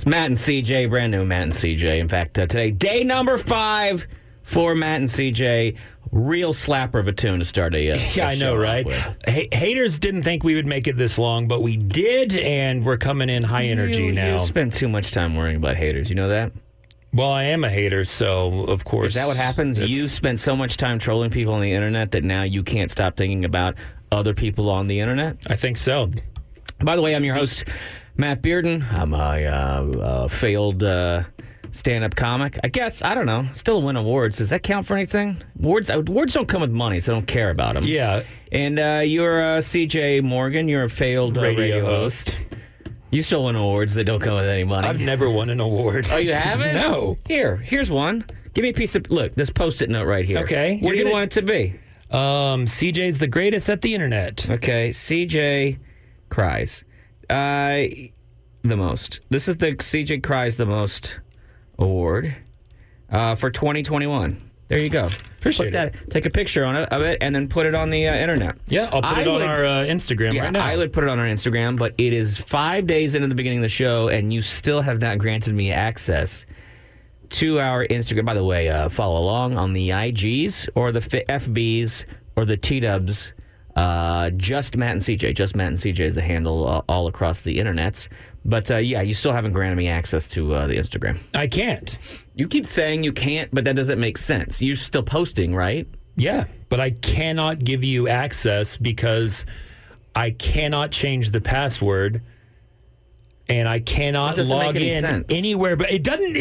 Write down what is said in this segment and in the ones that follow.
It's Matt and CJ, brand new Matt and CJ. In fact, today, day number 5 for Matt and CJ. Real slapper of a tune to start a yeah, I know, right? Haters didn't think we would make it this long, but we did, and we're coming in high energy now. You spend too much time worrying about haters. You know that? Well, I am a hater, so of course. Is that what happens? You spend so much time trolling people on the internet that now you can't stop thinking about other people on the internet? I think so. By the way, I'm your host, Matt Bearden. I'm a failed stand-up comic. I guess, I don't know, still win awards. Does that count for anything? Awards don't come with money, so I don't care about them. Yeah. And you're CJ Morgan. You're a failed radio host. You still win awards that don't come with any money. I've never won an award. Oh, you haven't? No. Here's one. Give me a piece of, look, this Post-it note right here. Okay. What do you want it to be? CJ's the greatest at the internet. Okay, CJ cries. The most. This is the CJ cries the most award for 2021. There you go. Appreciate it. Take a picture of it and then put it on the internet. Yeah, I'll put it on our Instagram right now. I would put it on our Instagram, but it is 5 days into the beginning of the show, and you still have not granted me access to our Instagram. By the way, follow along on the IGs or the FBs or the T-dubs. Just Matt and CJ. Just Matt and CJ is the handle all across the internets. But, you still haven't granted me access to the Instagram. I can't. You keep saying you can't, but that doesn't make sense. You're still posting, right? Yeah, but I cannot give you access because I cannot change the password and I cannot log in anywhere. But it doesn't.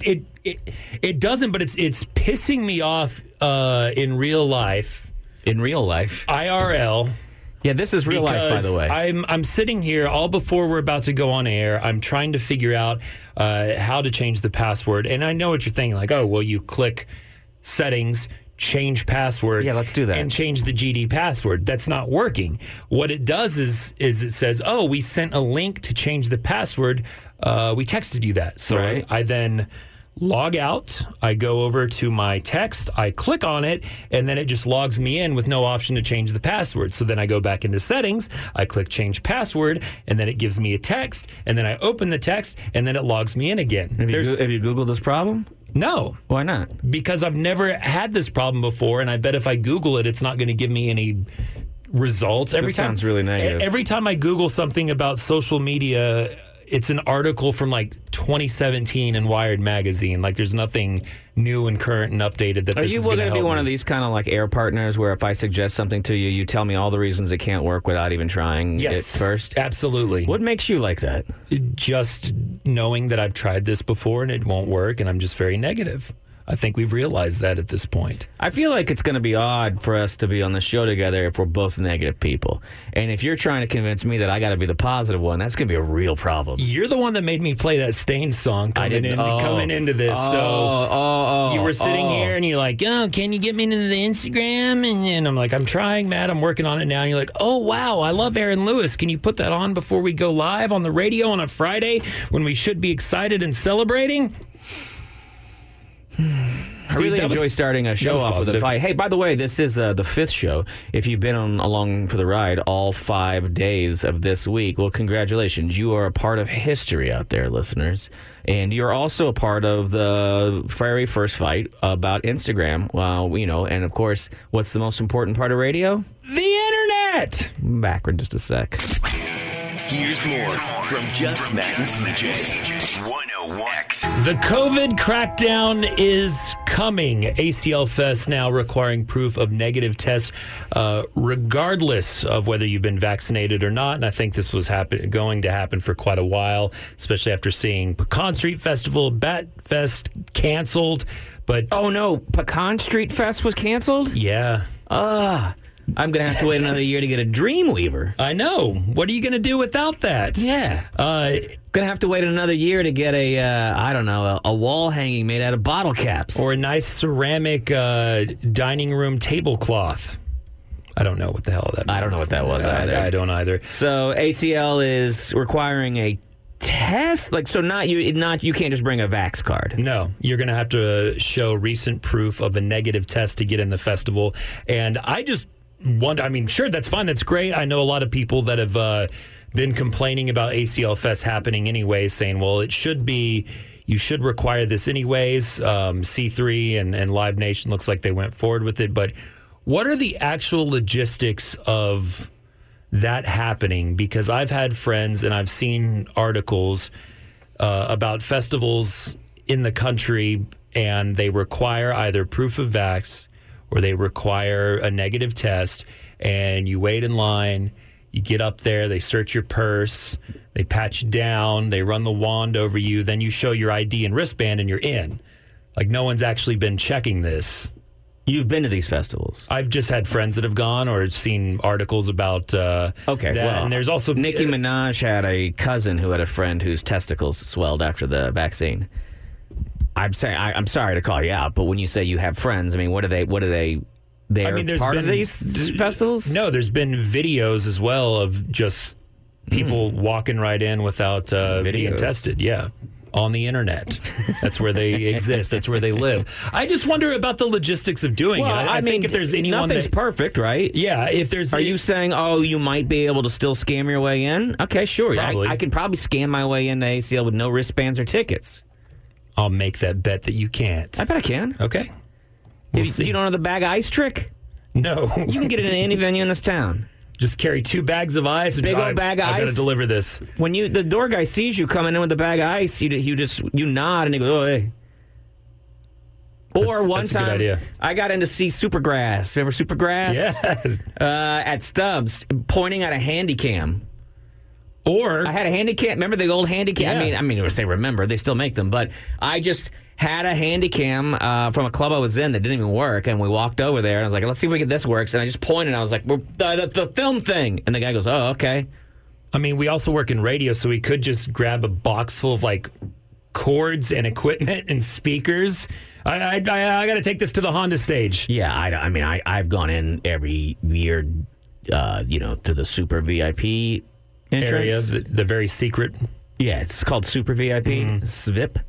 It doesn't. But it's pissing me off in real life. In real life, IRL. Yeah, this is real life, by the way. I'm sitting here all before we're about to go on air. I'm trying to figure out how to change the password. And I know what you're thinking, like, oh, well, you click settings, change password. Yeah, let's do that. And change the GD password. That's not working. What it does is it says, oh, we sent a link to change the password. We texted you that. So right. I then log out, I go over to my text, I click on it, and then it just logs me in with no option to change the password. So then I go back into settings, I click change password, and then it gives me a text, and then I open the text, and then it logs me in again. Have you Googled this problem? No. Why not? Because I've never had this problem before, and I bet if I Google it, it's not going to give me any results. Sounds really negative. Every time I Google something about social media, it's an article from like 2017 in Wired magazine. Like there's nothing new and current and updated that this is going to help. Are you going to be one of these kind of like air partners where if I suggest something to you, you tell me all the reasons it can't work without even trying it first? Absolutely. What makes you like that? Just knowing that I've tried this before and it won't work, and I'm just very negative. I think we've realized that at this point. I feel like it's going to be odd for us to be on the show together if we're both negative people. And if you're trying to convince me that I got to be the positive one, that's going to be a real problem. You're the one that made me play that Stain song coming into this. You were sitting here and you're like, oh, can you get me into the Instagram? And I'm like, I'm trying, Matt. I'm working on it now. And you're like, oh, wow, I love Aaron Lewis. Can you put that on before we go live on the radio on a Friday when we should be excited and celebrating? I really enjoy starting a show off with a fight. Hey, by the way, this is the 5th show. If you've been along for the ride all 5 days of this week, well, congratulations. You are a part of history out there, listeners. And you're also a part of the very first fight about Instagram. Well, and of course, what's the most important part of radio? The internet! Back in just a sec. Here's more from Just Matt and CJ. 101X. The COVID crackdown is coming. ACL Fest now requiring proof of negative tests, regardless of whether you've been vaccinated or not. And I think this was going to happen for quite a while, especially after seeing Pecan Street Festival, Bat Fest canceled. But oh no, Pecan Street Fest was canceled? Yeah. I'm going to have to wait another year to get a Dreamweaver. I know. What are you going to do without that? Yeah. Going to have to wait another year to get a wall hanging made out of bottle caps. Or a nice ceramic dining room tablecloth. I don't know what the hell that means. I don't know what that was either. I don't either. So ACL is requiring a test? You can't just bring a Vax card. No, you're going to have to show recent proof of a negative test to get in the festival. And sure, that's fine. That's great. I know a lot of people that have been complaining about ACL Fest happening anyway, saying, well, it should be, you should require this anyways. C3 and Live Nation looks like they went forward with it. But what are the actual logistics of that happening? Because I've had friends and I've seen articles about festivals in the country, and they require either proof of vax or they require a negative test, and you wait in line, you get up there, they search your purse, they pat you down, they run the wand over you, then you show your ID and wristband and you're in. Like, no one's actually been checking this. You've been to these festivals? I've just had friends that have gone or seen articles about that. Well, and there's also Nicki Minaj had a cousin who had a friend whose testicles swelled after the vaccine. I'm sorry to call you out, but when you say you have friends, I mean, what are they? They're part of these festivals? No, there's been videos as well of just people walking right in without being tested. Yeah. On the internet. That's where they exist. That's where they live. I just wonder about the logistics of doing it. I mean, think if there's anyone nothing's perfect, right? Yeah. If there's, are you saying, you might be able to still scam your way in? Okay, sure. I can probably scam my way into ACL with no wristbands or tickets. I'll make that bet that you can't. I bet I can. Okay. You don't know the bag of ice trick? No. You can get it in any venue in this town. Just carry 2 bags of ice. And big old bag of ice. I gotta deliver this. When the door guy sees you coming in with the bag of ice, you nod and he goes, "Oh, hey." Or one time, a good idea. I got in to see Supergrass. Remember Supergrass? Yeah. At Stubbs, pointing at a Handycam. Or I had a Handycam. Remember the old Handycam? Yeah. I mean, say remember, they still make them, but I just had a Handycam from a club I was in that didn't even work, and we walked over there, and I was like, let's see if this works, and I just pointed, and I was like, the film thing, and the guy goes, oh, okay. I mean, we also work in radio, so we could just grab a box full of, like, cords and equipment and speakers. I got to take this to the Honda stage. Yeah, I've gone in every year, to the super VIP entrance. Area, the very secret. Yeah, it's called Super VIP, SVIP,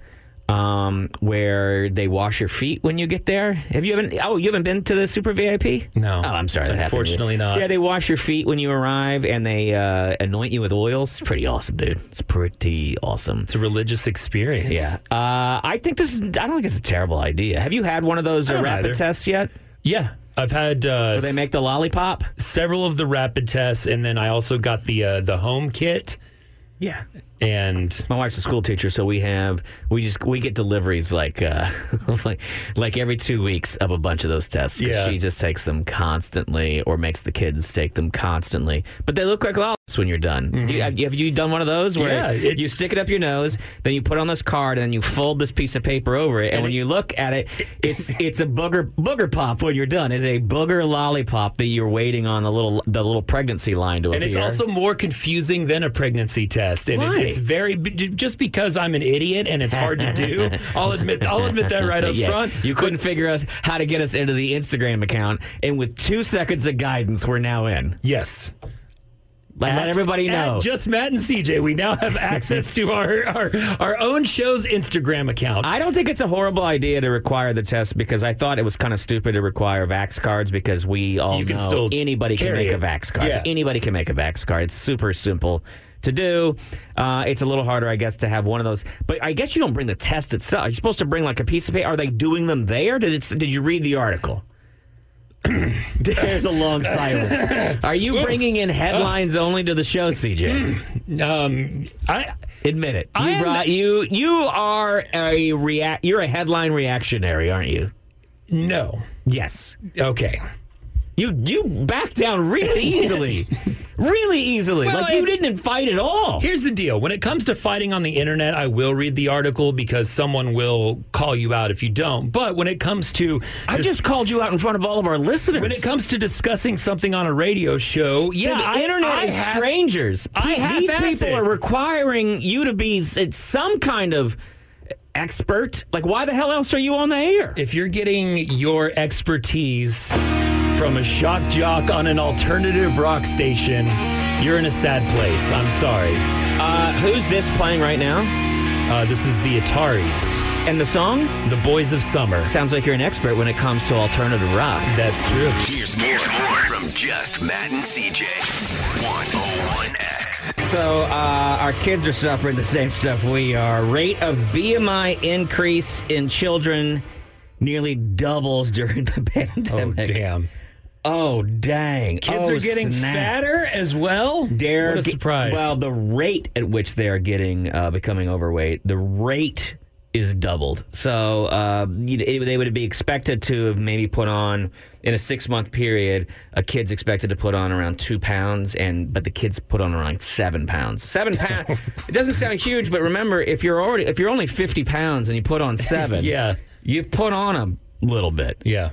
where they wash your feet when you get there. You haven't been to the Super VIP? No. Oh, I'm sorry. Unfortunately not. Yeah, they wash your feet when you arrive, and they anoint you with oils. It's pretty awesome, dude. It's pretty awesome. It's a religious experience. Yeah. I don't think it's a terrible idea. Have you had one of those rapid tests yet? Yeah. I've had... Where they make the lollipop? Several of the rapid tests, and then I also got the home kit. Yeah. And my wife's a school teacher, so we get deliveries like every 2 weeks of a bunch of those tests. Yeah. She just takes them constantly, or makes the kids take them constantly. But they look like lollipops when you're done. Mm-hmm. Have you done one of those where you stick it up your nose, then you put on this card, and then you fold this piece of paper over it, and when you look at it, it's a booger pop when you're done. It's a booger lollipop that you're waiting on the little pregnancy line to appear. And it's also more confusing than a pregnancy test. And Why? It's very, just because I'm an idiot and it's hard to do. I'll admit that right up front. You couldn't figure out how to get us into the Instagram account, and with 2 seconds of guidance, we're now in. Yes. Let everybody know. Just Matt and CJ, we now have access to our own show's Instagram account. I don't think it's a horrible idea to require the test, because I thought it was kind of stupid to require Vax cards, because we all know anybody can make a Vax card. Yeah. Anybody can make a Vax card. It's super simple to do. It's a little harder, I guess, to have one of those. But I guess you don't bring the test itself. You're supposed to bring like a piece of paper. Are they doing them there? Did you read the article? There's a long silence. Are you bringing in headlines only to the show, CJ? Admit it. You're a headline reactionary, aren't you? No. Yes. Okay. You back down really easily. Really easily. Well, you didn't fight at all. Here's the deal. When it comes to fighting on the internet, I will read the article, because someone will call you out if you don't. But when it comes to... I just called you out in front of all of our listeners. When it comes to discussing something on a radio show, the internet is strangers. These people are requiring you to be some kind of expert. Like, why the hell else are you on the air? If you're getting your expertise from a shock jock on an alternative rock station, you're in a sad place. I'm sorry. Who's this playing right now? This is the Ataris. And the song? The Boys of Summer. Sounds like you're an expert when it comes to alternative rock. That's true. Here's more from Just Matt and CJ. 101X. So our kids are suffering the same stuff we are. Rate of BMI increase in children nearly doubles during the pandemic. Oh, damn. Oh, dang. Kids are getting fatter as well? What a surprise. Well, the rate at which they are getting becoming overweight, the rate is doubled. So they would be expected to have maybe put on, in a 6-month period, a kid's expected to put on around 2 pounds, but the kids put on around 7 pounds. 7 pounds. It doesn't sound huge, but remember, if you're only 50 pounds and you put on 7, yeah, you've put on a little bit. Yeah.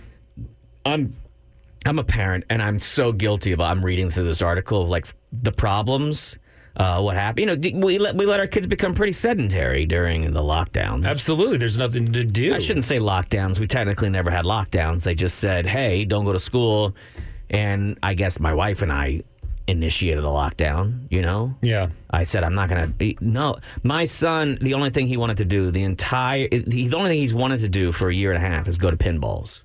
I'm a parent, and I'm so guilty of. I'm reading through this article of like the problems. What happened? We let our kids become pretty sedentary during the lockdowns. Absolutely, there's nothing to do. I shouldn't say lockdowns. We technically never had lockdowns. They just said, "Hey, don't go to school." And I guess my wife and I initiated a lockdown. Yeah. I said, "I'm not gonna." No, my son. The only thing he wanted to do the only thing he's wanted to do for a year and a half is go to pinballs.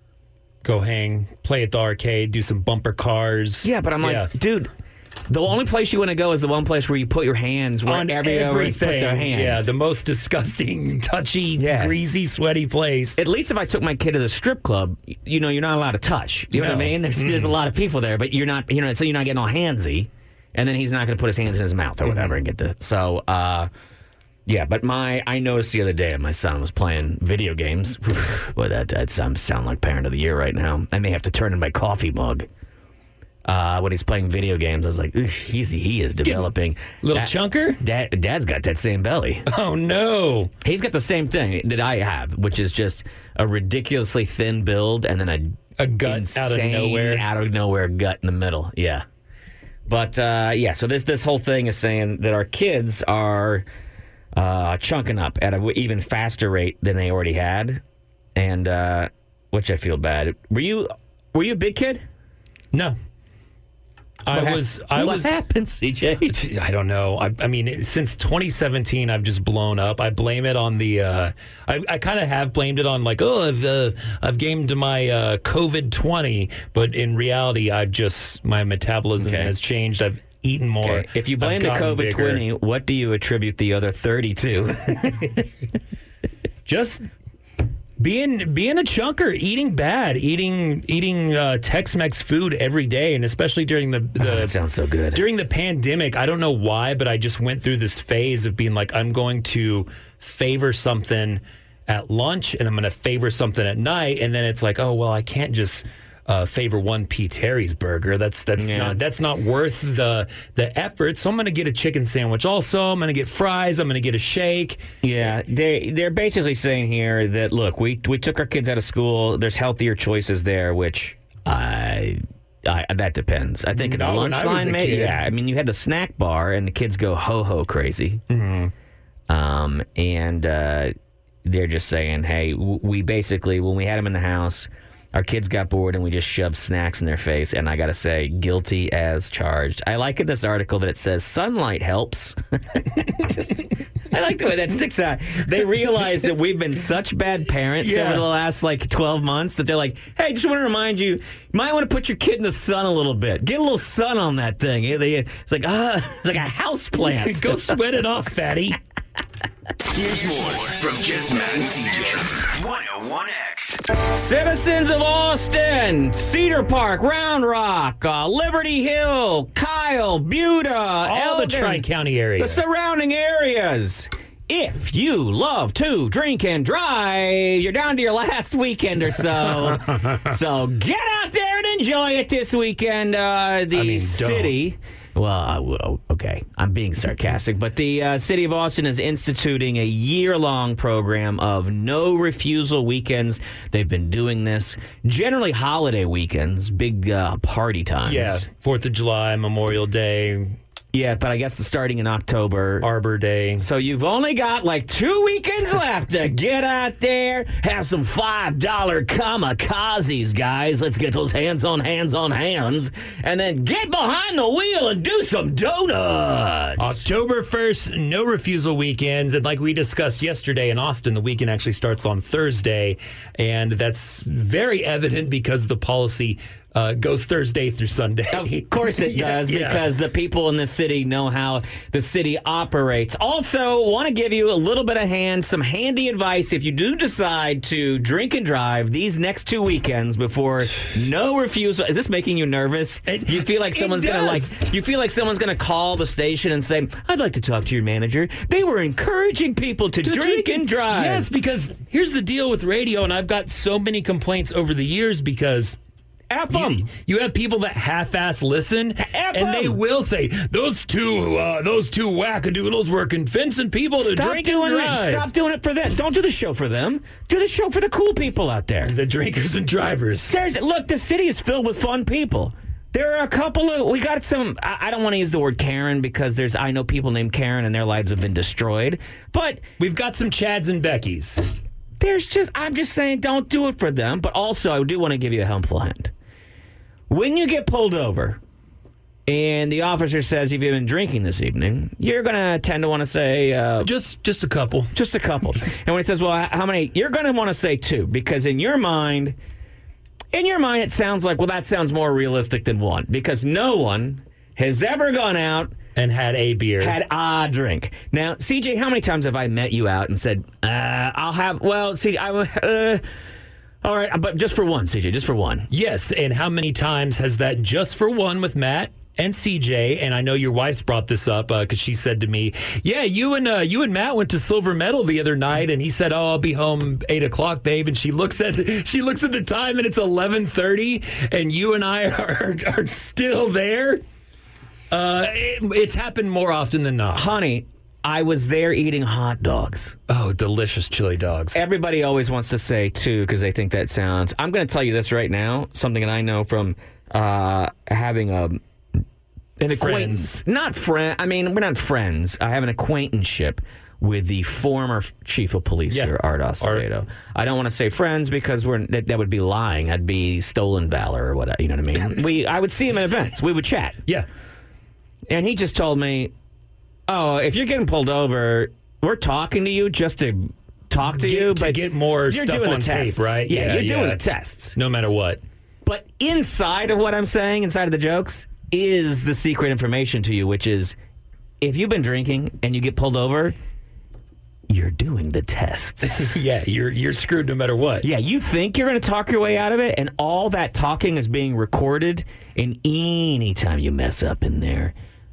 Go hang, play at the arcade, do some bumper cars. Yeah, but I'm like, dude, the only place you want to go is the one place where you put your hands on everything. Put their hands. Yeah, the most disgusting, touchy, greasy, sweaty place. At least if I took my kid to the strip club, you're not allowed to touch. You know what I mean? There's a lot of people there, but you're not, so you're not getting all handsy, and then he's not going to put his hands in his mouth or whatever and get the. So, yeah, but I noticed the other day my son was playing video games. Boy, that sound like parent of the year right now. I may have to turn in my coffee mug. When he's playing video games, I was like, he is developing. Little chunker? Dad's got that same belly. Oh, no. He's got the same thing that I have, which is just a ridiculously thin build and then a gut out of nowhere gut in the middle. Yeah. But, so this whole thing is saying that our kids are chunking up at an even faster rate than they already had, and which I feel bad. Were you a big kid? No. What happened, CJ? I don't know. I mean, since 2017, I've just blown up. I blame it on the. I kind of have blamed it on I've gained my COVID-20, but in reality, my metabolism has changed. I've eaten more. Okay. If you blame the COVID-20, what do you attribute the other 30 to? Just being a chunker, eating bad, eating Tex-Mex food every day, and especially during that sounds so good. During the pandemic, I don't know why, but I just went through this phase of being like, I'm going to favor something at lunch and I'm going to favor something at night, and then it's like, oh well, I can't just favor one P. Terry's burger. That's not worth the effort. So I'm going to get a chicken sandwich. Also, I'm going to get fries. I'm going to get a shake. Yeah, they're basically saying here that look, we took our kids out of school. There's healthier choices there, which that depends. I think in the lunch line, maybe. Yeah, I mean, you had the snack bar, and the kids go ho crazy. Mm-hmm. And they're just saying, hey, we basically when we had them in the house. Our kids got bored and we just shoved snacks in their face. And I got to say, guilty as charged. I like in this article that it says sunlight helps. I like the way that sticks out. They realize that we've been such bad parents over the last 12 months that they're like, hey, just want to remind you, you might want to put your kid in the sun a little bit. Get a little sun on that thing. It's like a house plant. Go sweat it off, fatty. Here's more from Just Matt and CJ. 101X. Citizens of Austin, Cedar Park, Round Rock, Liberty Hill, Kyle, Buda, all the Tri-County area, the surrounding areas. If you love to drink and drive, you're down to your last weekend or so. So get out there and enjoy it this weekend. City. Don't. Well, okay, I'm being sarcastic, but the city of Austin is instituting a year-long program of no refusal weekends. They've been doing this generally holiday weekends, big party times. Yeah, 4th of July, Memorial Day. Yeah, but I guess starting in October. Arbor Day. So you've only got 2 weekends left to get out there, have some $5 kamikazes, guys. Let's get those hands on hands, and then get behind the wheel and do some donuts. October 1st, no refusal weekends. And like we discussed yesterday in Austin, the weekend actually starts on Thursday. And that's very evident because the policy goes Thursday through Sunday. Of course it does, because the people in the city know how the city operates. Also, want to give you a little bit of some handy advice if you do decide to drink and drive these next 2 weekends before no refusal. Is this making you nervous? You feel like someone's gonna call the station and say, "I'd like to talk to your manager. They were encouraging people to drink and drive." Yes, because here's the deal with radio, and I've got so many complaints over the years because F them. You have people that half-ass listen, and they will say, those two wackadoodles were convincing people to drink and drive. Stop doing it for them. Don't do the show for them. Do the show for the cool people out there. The drinkers and drivers. Look, the city is filled with fun people. There are a couple of, we got some, I don't want to use the word Karen because I know people named Karen and their lives have been destroyed, but we've got some Chads and Beckys. I'm just saying, don't do it for them, but also I do want to give you a helpful hint. When you get pulled over and the officer says you've been drinking this evening, you're going to tend to want to say... Just a couple. Just a couple. And when he says, well, how many? You're going to want to say 2 because in your mind, it sounds like, well, that sounds more realistic than 1 because no one has ever gone out and had a beer. Had a drink. Now, CJ, how many times have I met you out and said, I'll have... Well, CJ, all right, but just for 1, CJ, just for 1. Yes, and how many times has that just for 1 with Matt and CJ? And I know your wife's brought this up because she said to me, "Yeah, you and Matt went to Silver Medal the other night," and he said, "Oh, I'll be home 8 o'clock, babe." And she looks at the time, and it's 11:30, and you and I are still there. It's happened more often than not, honey. I was there eating hot dogs. Oh, delicious chili dogs. Everybody always wants to say 2 because they think that sounds... I'm going to tell you this right now, something that I know from having an acquaintance. Not friend. I mean, we're not friends. I have an acquaintanceship with the former chief of police here, Art Acevedo. I don't want to say friends because that would be lying. I'd be stolen valor or whatever. You know what I mean? I would see him at events. We would chat. Yeah. And he just told me, "Oh, if you're getting pulled over, we're talking to you just to talk to you, but get more stuff on tape, right? Yeah, you're doing the tests, no matter what." But inside of what I'm saying, inside of the jokes, is the secret information to you, which is, if you've been drinking and you get pulled over, you're doing the tests. Yeah, you're screwed no matter what. Yeah, you think you're going to talk your way out of it, and all that talking is being recorded, and any time you mess up in there,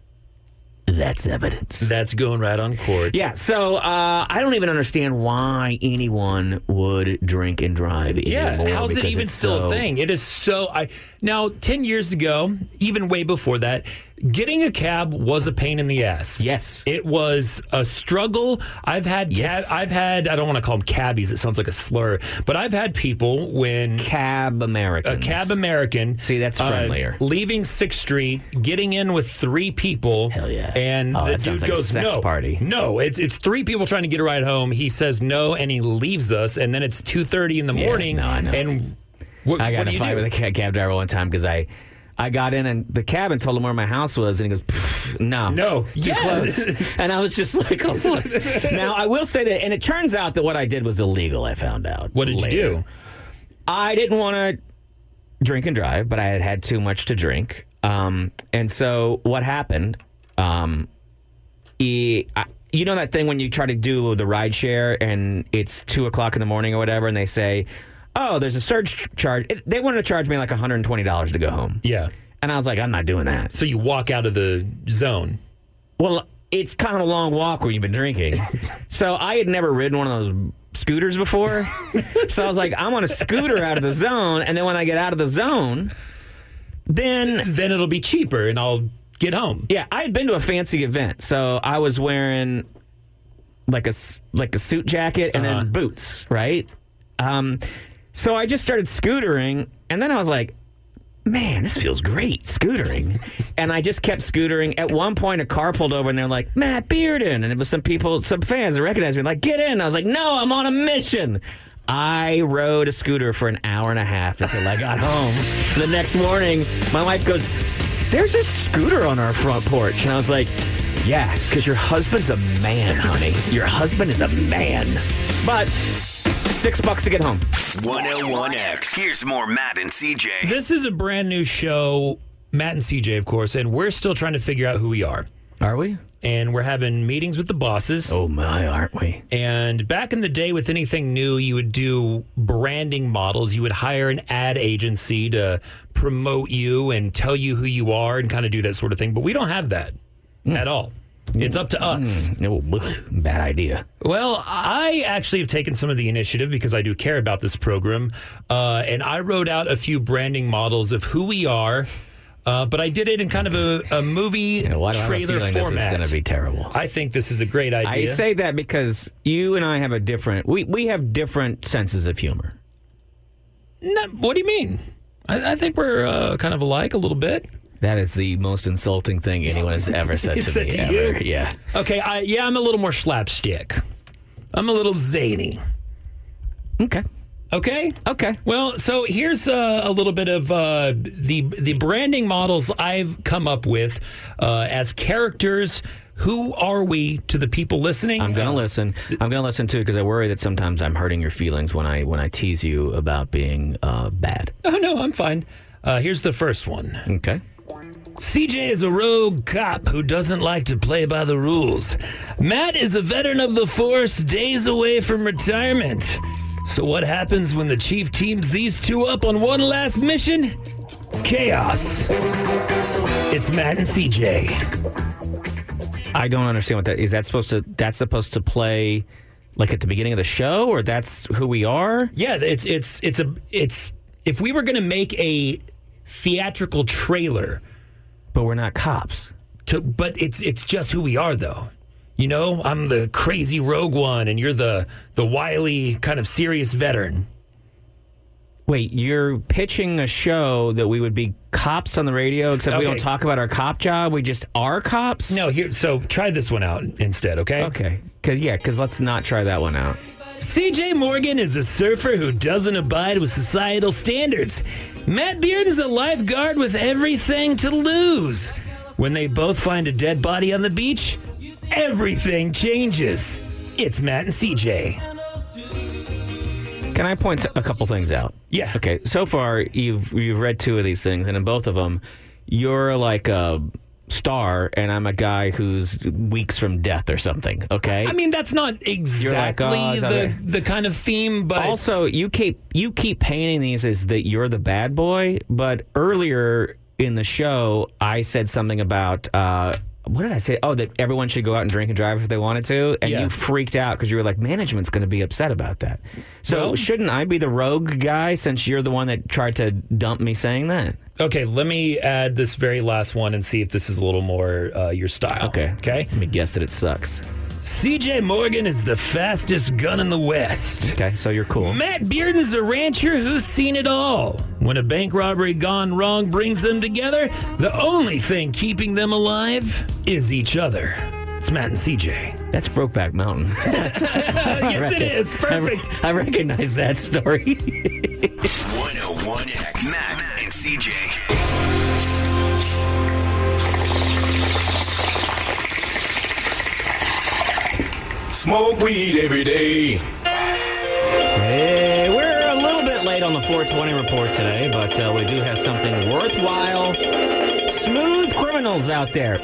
that's evidence. That's going right on court. Yeah, so I don't even understand why anyone would drink and drive anymore. Yeah, how's it even still a thing? It is so... Now, 10 years ago, even way before that, getting a cab was a pain in the ass. Yes. It was a struggle. I've had, I don't want to call them cabbies. It sounds like a slur. But I've had people when... Cab Americans. A cab American. See, that's friendlier. Leaving 6th Street, getting in with 3 people. Hell yeah. And the dude like goes, a sex party. No, it's 3 people trying to get a ride home. He says no, and he leaves us. And then it's 2:30 in the morning. No, I know. And I got in a fight with a cab driver one time because I got in and the cab and told him where my house was, and he goes, no, too close. And I was just like, oh, fuck. Now, I will say that, and it turns out that what I did was illegal, I found out. What did you do? I didn't want to drink and drive, but I had too much to drink. And so what happened, you know that thing when you try to do the ride share and it's 2 o'clock in the morning or whatever, and they say, "Oh, there's a surge charge." They wanted to charge me like $120 to go home. Yeah. And I was like, I'm not doing that. So you walk out of the zone. Well, it's kind of a long walk when you've been drinking. So I had never ridden one of those scooters before. So I was like, I'm on a scooter out of the zone. And then when I get out of the zone, then it'll be cheaper and I'll get home. Yeah, I had been to a fancy event. So I was wearing like a suit jacket and then boots, right? So I just started scootering, and then I was like, man, this feels great, scootering. And I just kept scootering. At one point, a car pulled over, and they're like, Matt Bearden. And it was some fans that recognized me, like, get in. I was like, no, I'm on a mission. I rode a scooter for an hour and a half until I got home. The next morning, my wife goes, there's a scooter on our front porch. And I was like, yeah, because your husband's a man, honey. Your husband is a man. But $6 to get home. 101X. Here's more Matt and CJ. This is a brand new show, Matt and CJ, of course, and we're still trying to figure out who we are. Are we? And we're having meetings with the bosses. Oh, my, aren't we? And back in the day with anything new, you would do branding models. You would hire an ad agency to promote you and tell you who you are and kind of do that sort of thing. But we don't have that at all. It's up to us. Bad idea. Well, I actually have taken some of the initiative because I do care about this program. And I wrote out a few branding models of who we are. But I did it in kind of a movie trailer format. This is going to be terrible. I think this is a great idea. I say that because you and I have a different... We have different senses of humor. No, what do you mean? I think we're kind of alike a little bit. That is the most insulting thing anyone has ever said to me. You? Yeah. Okay, I'm a little more slapstick. I'm a little zany. Okay. Okay. Well, so here's a little bit of the branding models I've come up with as characters. Who are we to the people listening? I'm going to listen. I'm going to listen too because I worry that sometimes I'm hurting your feelings when I tease you about being bad. Oh no, I'm fine. Here's the first one. Okay. CJ is a rogue cop who doesn't like to play by the rules. Matt is a veteran of the force, days away from retirement. So what happens when the chief teams these two up on one last mission? Chaos. It's Matt and CJ. I don't understand what that is. That's supposed to play like at the beginning of the show, or that's who we are? Yeah, it's if we were going to make a theatrical trailer, but we're not cops. But it's just who we are, though. You know, I'm the crazy rogue one, and you're the wily, kind of serious veteran. Wait, you're pitching a show that we would be cops on the radio, except we don't talk about our cop job. We just are cops? No, so try this one out instead, okay? Okay. Because let's not try that one out. CJ Morgan is a surfer who doesn't abide with societal standards. Matt Bearden's a lifeguard with everything to lose. When they both find a dead body on the beach, everything changes. It's Matt and CJ. Can I point a couple things out? Yeah. Okay. So far, you've read two of these things, and in both of them, you're like a star, and I'm a guy who's weeks from death or something. Okay. I mean, that's not exactly the kind of theme, but also you keep painting these as that you're the bad boy. But earlier in the show, I said something about. What did I say? Oh, that everyone should go out and drink and drive if they wanted to. And you freaked out because you were like, management's going to be upset about that. So shouldn't I be the rogue guy since you're the one that tried to dump me saying that? Okay, let me add this very last one and see if this is a little more your style. Okay. Let me guess that it sucks. CJ Morgan is the fastest gun in the West. Okay, so you're cool. Matt Bearden's a rancher who's seen it all. When a bank robbery gone wrong brings them together, the only thing keeping them alive is each other. It's Matt and CJ. That's Brokeback Mountain. Yes, it is. Perfect. I recognize that story. 101X. Matt and CJ. Smoke weed every day. Hey, we're a little bit late on the 420 report today, but we do have something worthwhile. Smooth criminals out there.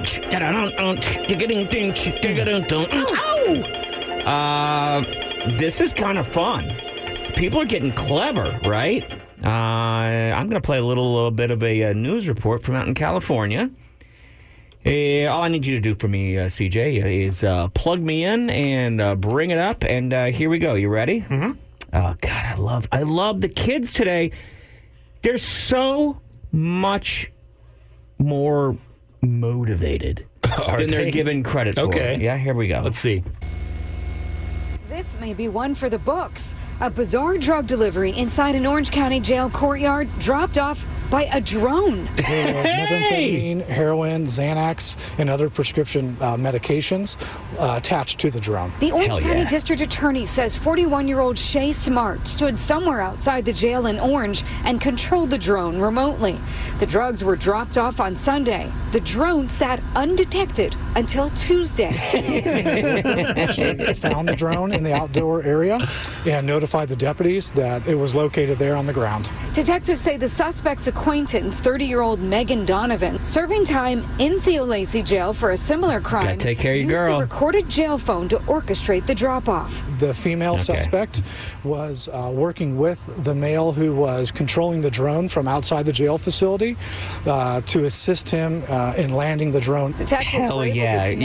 This is kind of fun. People are getting clever, right? I'm going to play a little bit of a news report from out in California. All I need you to do for me, CJ, is plug me in and bring it up. And here we go. You ready? Mm-hmm. Oh God, I love the kids today. They're so much more motivated than they're given credit for. Okay. Yeah, here we go. Let's see. This may be one for the books. A bizarre drug delivery inside an Orange County jail courtyard dropped off by a drone. There was methamphetamine, heroin, Xanax, and other prescription medications attached to the drone. The Orange County District Attorney says 41-year-old Shay Smart stood somewhere outside the jail in Orange and controlled the drone remotely. The drugs were dropped off on Sunday. The drone sat undetected until Tuesday. They found the drone in the outdoor area and notified the deputies that it was located there on the ground. Detectives say the suspect's acquaintance, 30-year-old Megan Donovan, serving time in Theo Lacey jail for a similar crime, gotta take care of your used girl. the recorded jail phone to orchestrate the drop-off. The female suspect was working with the male who was controlling the drone from outside the jail facility to assist him in landing the drone. Detectives were able to connect.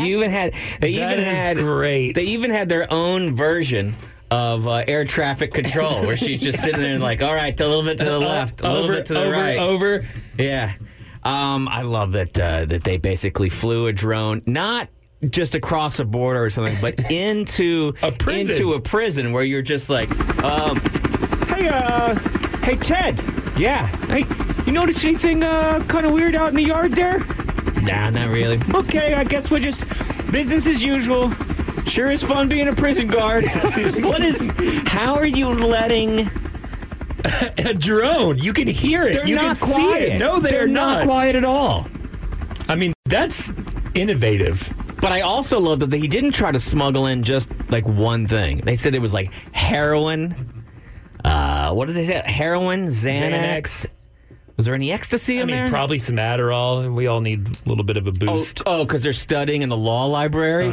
They even had their own version of air traffic control, where she's just sitting there and like, all right, a little bit to the left, a little bit to the right. Over. Yeah. I love that they basically flew a drone, not just across a border or something, but into a prison where you're just like, hey, Ted. Yeah. Hey, you notice anything kind of weird out in the yard there? Nah, not really. Okay, I guess we're just business as usual. Sure is fun being a prison guard. How are you letting a drone? You can hear it. You can see it. No, they're not quiet at all. I mean, that's innovative. But I also love that he didn't try to smuggle in just like one thing. They said it was like heroin. What did they say? Heroin, Xanax. Was there any ecstasy in there? I mean, probably some Adderall. We all need a little bit of a boost. Oh, because they're studying in the law library?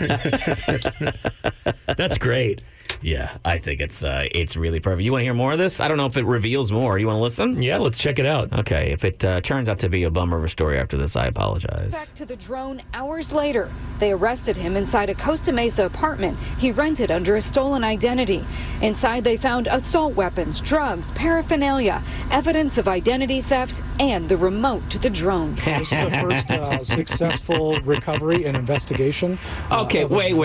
That's great. Yeah, I think it's really perfect. You want to hear more of this? I don't know if it reveals more. You want to listen? Yeah, let's check it out. Okay, if it turns out to be a bummer of a story after this, I apologize. Back to the drone hours later. They arrested him inside a Costa Mesa apartment he rented under a stolen identity. Inside, they found assault weapons, drugs, paraphernalia, evidence of identity theft, and the remote to the drone. This is the first successful recovery and investigation. Okay, wait.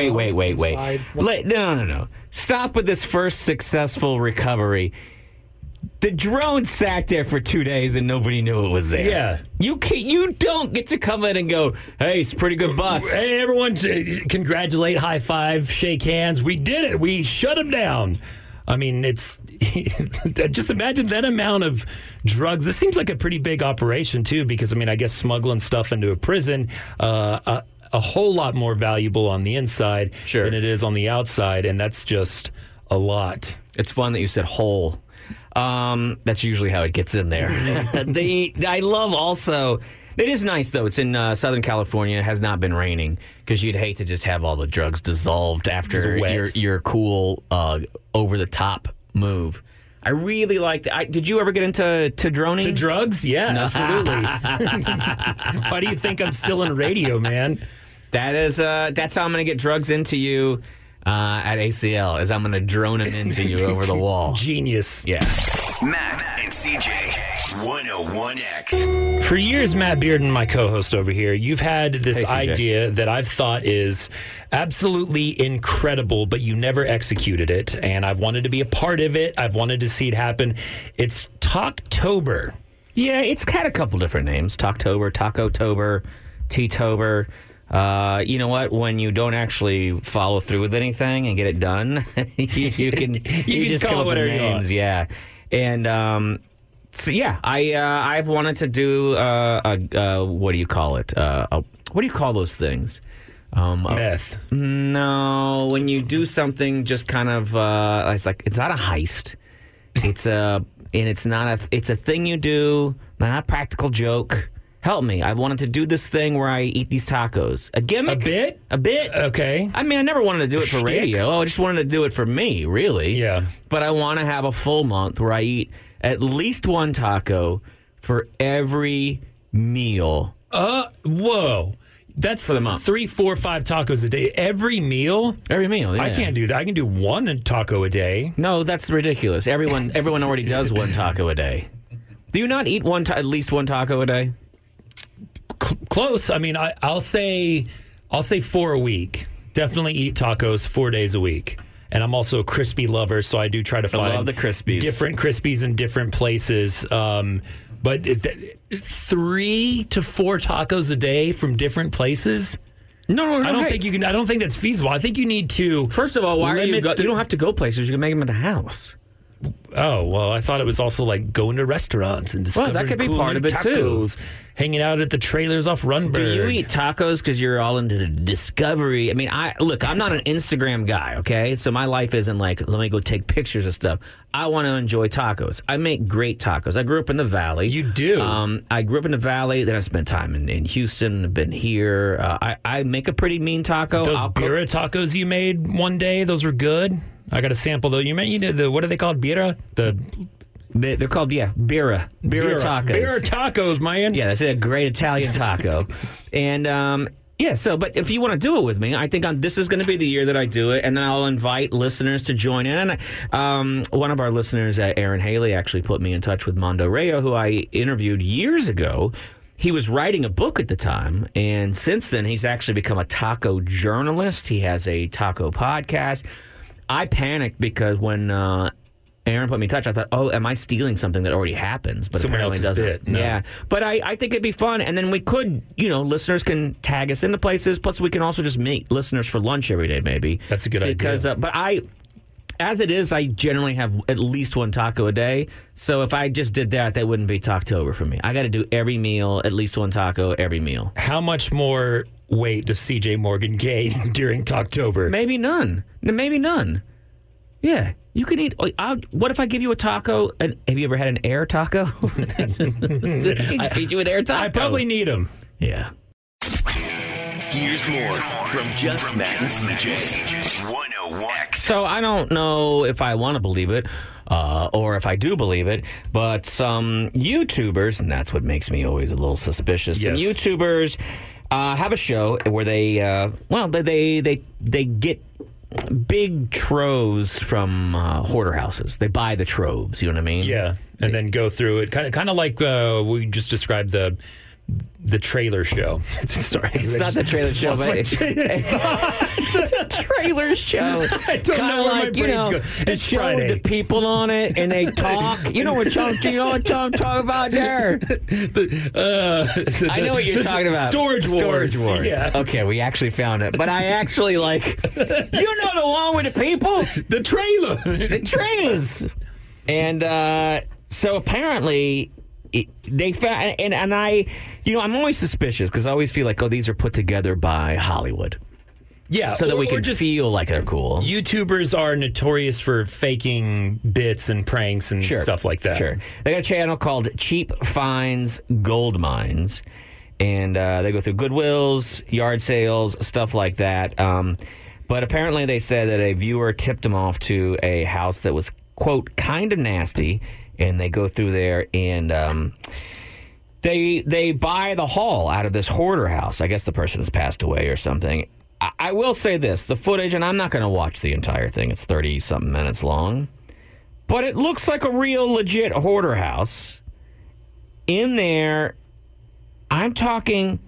No. Stop with this first successful recovery. The drone sat there for 2 days and nobody knew it was there. Yeah. You don't get to come in and go, hey, it's a pretty good bust. Hey, everyone, congratulate, high five, shake hands. We did it. We shut him down. I mean, it's just imagine that amount of drugs. This seems like a pretty big operation, too, because, I mean, I guess smuggling stuff into a prison, a whole lot more valuable on the inside than it is on the outside, and that's just a lot. It's fun that you said whole. That's usually how it gets in there. I love also, it is nice though, it's in Southern California. It has not been raining because you'd hate to just have all the drugs dissolved after your cool over-the-top move. I really liked it. Did you ever get into droning? To drugs? Yeah, no. Absolutely. Why do you think I'm still in radio, man? That's how I'm going to get drugs into you at ACL, is I'm going to drone them into you over the wall. Genius. Yeah. Matt and CJ, 101X. For years, Matt Bearden, my co-host over here, you've had this idea that I've thought is absolutely incredible, but you never executed it, and I've wanted to be a part of it. I've wanted to see it happen. It's Talktober. Yeah, it's had a couple different names. Talktober, Tacotober, Teetober. You know what? When you don't actually follow through with anything and get it done, you can just come up with names. Yeah, and so yeah, I've wanted to do what do you call it? What do you call those things? Meth. No, when you do something just kind of it's like it's not a heist. It's a thing you do, not a practical joke. Help me. I wanted to do this thing where I eat these tacos. A gimmick? A bit? Okay. I mean, I never wanted to do it for radio. I just wanted to do it for me, really. Yeah. But I want to have a full month where I eat at least one taco for every meal. Whoa. That's for the month. 3, 4, 5 tacos a day. Every meal? Every meal, yeah. I can't do that. I can do one taco a day. No, that's ridiculous. Everyone already does one taco a day. Do you not eat at least one taco a day? Close. I mean, I'll say 4 a week. Definitely eat tacos 4 days a week. And I'm also a crispy lover, so I do try to find the Crispies. Different Crispies in different places. But 3 to 4 tacos a day from different places. No. I don't think you can. I don't think that's feasible. I think you need to. First of all, why are you don't have to go places. You can make them at the house. Oh, well, I thought it was also like going to restaurants and discovering that could be cool part of it tacos, too. Hanging out at the trailers off Runberg. Do you eat tacos because you're all into the discovery? I mean, I'm not an Instagram guy, okay? So my life isn't like, let me go take pictures of stuff. I want to enjoy tacos. I make great tacos. I grew up in the Valley. You do? I grew up in the Valley. Then I spent time in Houston. I've been here. I make a pretty mean taco. Those birra tacos you made one day, those were good. I got a sample though. You did what are they called? Birra? They're called birra tacos. Birra tacos, man. Yeah, that's a great Italian taco. And but if you want to do it with me, I think this is going to be the year that I do it, and then I'll invite listeners to join in. And one of our listeners, Aaron Haley, actually put me in touch with Mondo Rayo, who I interviewed years ago. He was writing a book at the time, and since then he's actually become a taco journalist. He has a taco podcast. I panicked because when Aaron put me in touch, I thought, am I stealing something that already happens? But someone apparently else doesn't. No. Yeah. But I think it'd be fun. And then we could, listeners can tag us into places. Plus, we can also just meet listeners for lunch every day, maybe. That's a good idea. But as it is, I generally have at least one taco a day. So if I just did that wouldn't be Talktober for me. I got to do every meal, at least one taco every meal. How much more weight does CJ Morgan gain during Talktober? Maybe none. Yeah, you can eat. What if I give you a taco? Have you ever had an air taco? I feed you an air taco. I probably need them. Yeah. Here's more from Just Matt and CJ. 101X. So I don't know if I want to believe it or if I do believe it, but some YouTubers, and that's what makes me always a little suspicious. Yes. Some YouTubers have a show where they get big troves from hoarder houses. They buy the troves, you know what I mean? Yeah, and then go through it, kind of like we just described the trailer show. Sorry, it's not the trailer show, but it's the trailer show. I don't know where my brain's going. It's show with the people on it, and they talk. You know what I'm talking about there? I know what you're talking about. Storage Wars. Yeah. Okay, we actually found it. But I actually you know the one with the people? The trailer. The trailers. And so apparently they found, and I'm always suspicious because I always feel like, these are put together by Hollywood. Yeah, so that we can feel like they're cool. YouTubers are notorious for faking bits and pranks and stuff like that. Sure. They got a channel called Cheap Finds Gold Mines, and they go through Goodwills, yard sales, stuff like that. But apparently they said that a viewer tipped them off to a house that was, quote, kind of nasty, and they go through there and they buy the haul out of this hoarder house. I guess the person has passed away or something. I will say this, the footage, and I'm not going to watch the entire thing. It's 30-something minutes long. But it looks like a real legit hoarder house. In there, I'm talking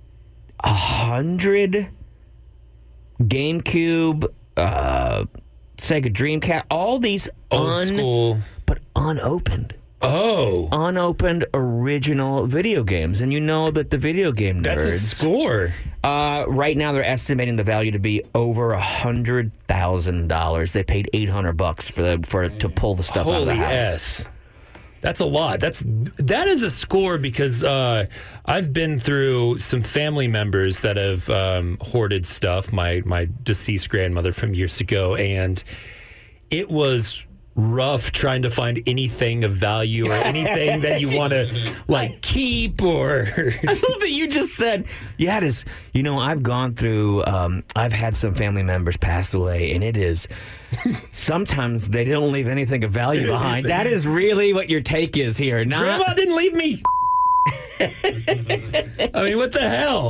100 GameCube, Sega Dreamcast, all these old school, but unopened. Oh. Unopened original video games. And you know that the video game nerds... That's a score. Right now, they're estimating the value to be over $100,000. They paid $800 to pull the stuff out of the house. Holy S. That's a lot. That is a score because I've been through some family members that have hoarded stuff, my deceased grandmother from years ago, and it was rough trying to find anything of value or anything that you want to keep or I love that you just said, yeah, it is. I've gone through I've had some family members pass away, and it is sometimes they don't leave anything of value behind. That is really what your take is here. Grandma didn't leave me. I mean, what the hell?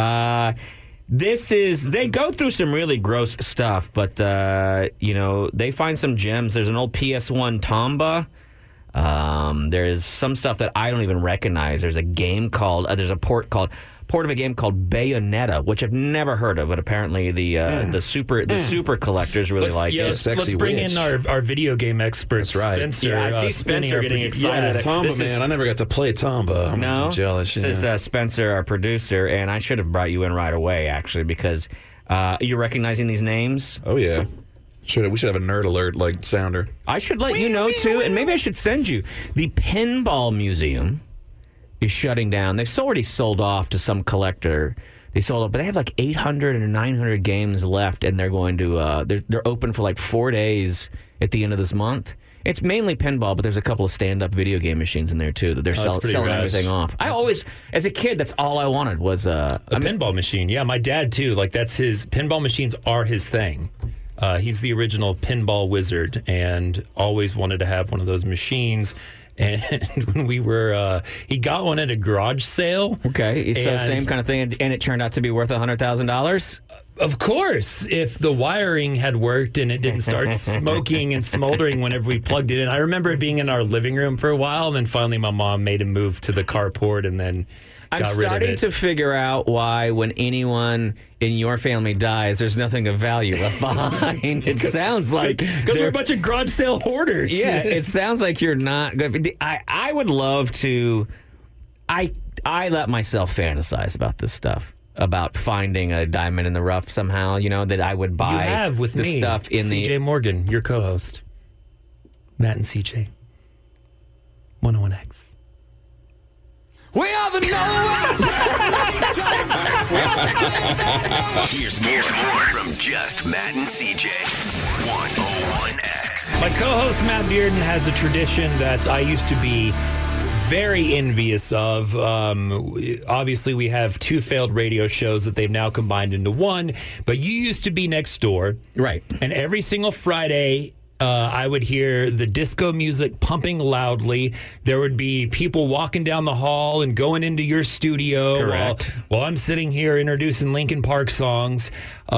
They go through some really gross stuff, but, they find some gems. There's an old PS1 Tomba. There's some stuff that I don't even recognize. There's a game there's a port called port of a game called Bayonetta, which I've never heard of, but apparently the super collectors really like it. Let's bring in our video game expert, Spencer. Yeah, I see Spencer getting excited. Tamba, man. I never got to play Tamba. I'm jealous. This is Spencer, our producer, and I should have brought you in right away, actually, because you're recognizing these names? Oh, yeah. We should have a nerd alert like sounder. I should let you know, too, and maybe I should send you. The Pinball Museum is shutting down. They've already sold off to some collector. They sold off, but they have like 800 or 900 games left, and they're going to they're open for like 4 days at the end of this month. It's mainly pinball, but there's a couple of stand-up video game machines in there, too, that they're selling everything off. I always, as a kid, that's all I wanted was a pinball machine. Yeah, my dad, too. Like, that's his... Pinball machines are his thing. He's the original pinball wizard and always wanted to have one of those machines. And when we were... he got one at a garage sale. Okay, so same kind of thing, and it turned out to be worth $100,000? Of course, if the wiring had worked and it didn't start smoking and smoldering whenever we plugged it in. I remember it being in our living room for a while, and then finally my mom made him move to the carport and then got rid of it. I'm starting to figure out why when anyone in your family dies, there's nothing of value left behind. It sounds like... Because we're a bunch of garage sale hoarders. Yeah, it sounds like you're not... I would love to... I let myself fantasize about this stuff. About finding a diamond in the rough somehow, that I would buy. You have with the me, stuff in CJ Morgan, your co-host. Matt and CJ. 101X. We are the Here's more from just Matt and CJ. 101X. My co-host Matt Bearden has a tradition that I used to be very envious of. Obviously, we have 2 failed radio shows that they've now combined into one, but you used to be next door. Right. And every single Friday, I would hear the disco music pumping loudly. There would be people walking down the hall and going into your studio. Correct. While I'm sitting here introducing Linkin Park songs.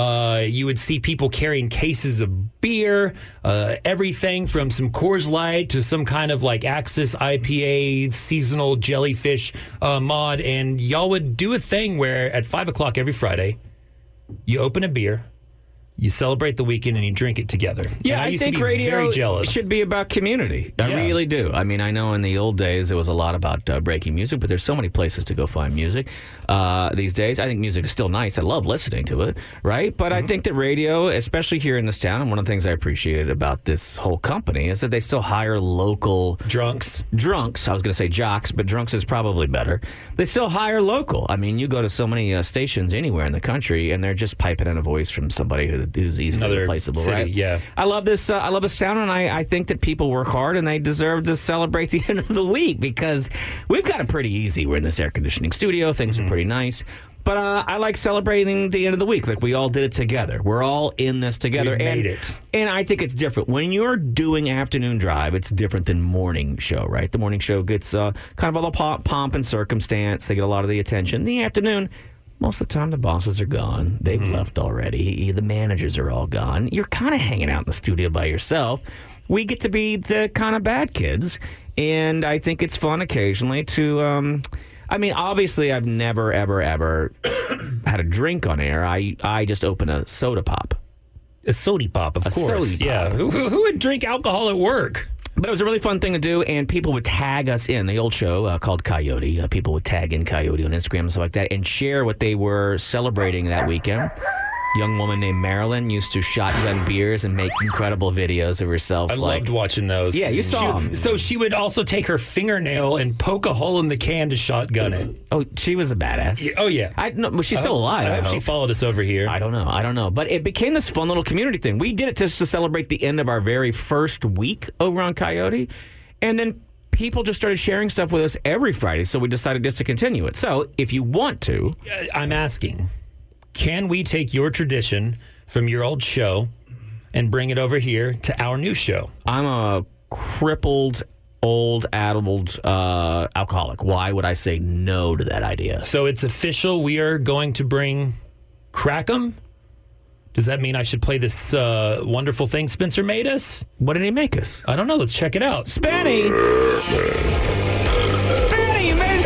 You would see people carrying cases of beer, everything from some Coors Light to some kind of like Axis IPA seasonal jellyfish mod. And y'all would do a thing where at 5 o'clock every Friday, you open a beer, you celebrate the weekend, and you drink it together. Yeah, and I used think to be radio very jealous. Should be about community. I really do. I mean, I know in the old days it was a lot about breaking music, but there's so many places to go find music these days. I think music is still nice. I love listening to it, right? But I think that radio, especially here in this town, and one of the things I appreciated about this whole company is that they still hire local... Drunks. I was going to say jocks, but drunks is probably better. They still hire local. I mean, you go to so many stations anywhere in the country, and they're just piping in a voice from somebody who's easily replaceable, city, right? Yeah. I love this. I love this town, and I think that people work hard, and they deserve to celebrate the end of the week because we've got it pretty easy. We're in this air conditioning studio. Things are pretty nice. But I like celebrating the end of the week. Like, we all did it together. We're all in this together. We made it. And I think it's different. When you're doing afternoon drive, it's different than morning show, right? The morning show gets kind of all the pomp and circumstance. They get a lot of the attention. The afternoon... Most of the time, the bosses are gone. They've left already. The managers are all gone. You're kind of hanging out in the studio by yourself. We get to be the kind of bad kids, and I think it's fun occasionally to... I mean, obviously, I've never, ever, ever had a drink on air. I just open a soda pop. A sody pop, of course. Sody pop. Yeah. Who would drink alcohol at work? But it was a really fun thing to do, and people would tag us in. The old show called Coyote. People would tag in Coyote on Instagram and stuff like that and share what they were celebrating that weekend. A young woman named Marilyn used to shotgun beers and make incredible videos of herself. I loved watching those. Yeah, you saw them. So she would also take her fingernail and poke a hole in the can to shotgun it. Oh, she was a badass. Oh, yeah. Was she still alive? I hope she followed us over here. I don't know. But it became this fun little community thing. We did it just to celebrate the end of our very first week over on Coyote. And then people just started sharing stuff with us every Friday, so we decided just to continue it. So if you want to... I'm asking... Can we take your tradition from your old show and bring it over here to our new show? I'm a crippled, old, addled alcoholic. Why would I say no to that idea? So it's official. We are going to bring Crackem. Does that mean I should play this wonderful thing Spencer made us? What did he make us? I don't know. Let's check it out. Spanny, you made us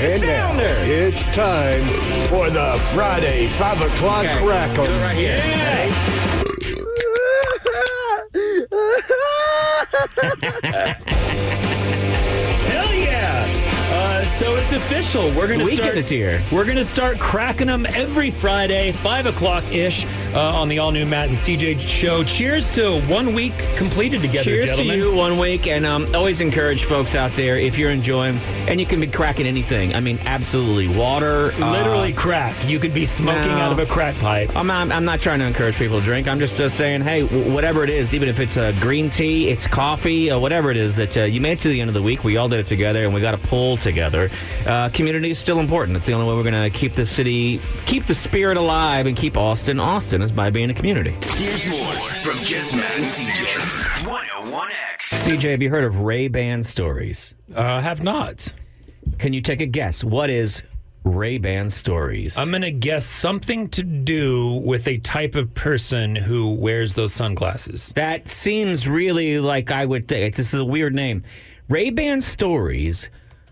It's a sounder. It's time for the Friday 5 o'clock crack on. Do it right here. Hell yeah! So it's official. We're going to start. Is here. We're going to start cracking them every Friday, 5 o'clock ish, on the all new Matt and CJ show. Cheers to 1 week completed together. Cheers gentlemen. to you, 1 week, and always encourage folks out there if you're enjoying, and you can be cracking anything. I mean, absolutely, water, literally crack. You could be smoking out of a crack pipe. I'm not trying to encourage people to drink. I'm just saying, hey, whatever it is, even if it's green tea, it's coffee, whatever it is that you made it to the end of the week, we all did it together, and we got to pull together. Community is still important. It's the only way we're going to keep the city, keep the spirit alive, and keep Austin is by being a community. Here's more from just Matt and CJ. 101X. CJ, have you heard of Ray-Ban Stories? Have not. Can you take a guess? What is Ray-Ban Stories? I'm going to guess something to do with a type of person who wears those sunglasses. That seems really like I would think. This is a weird name. Ray-Ban Stories